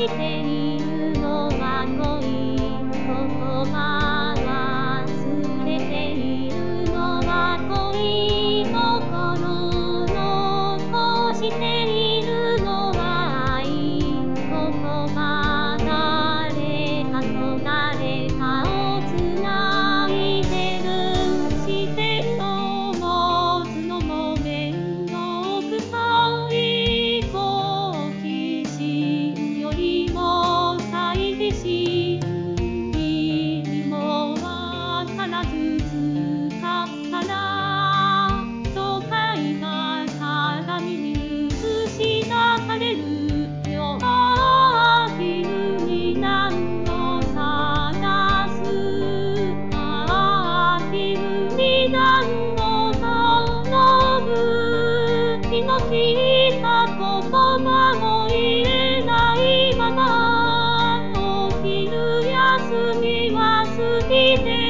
しているのは恋、言葉忘れているのは恋、心残しているのは愛、言葉誰かと誰かをつないでる、視線を持つのも面倒くさい、好奇心よりも猜疑心、君もは必ず使ったなと書いた鏡に映し出されるよ、ああ君に何を探す、ああ君に何を頼む、気の利いた言葉も言えないまま、起きる休みは過ぎて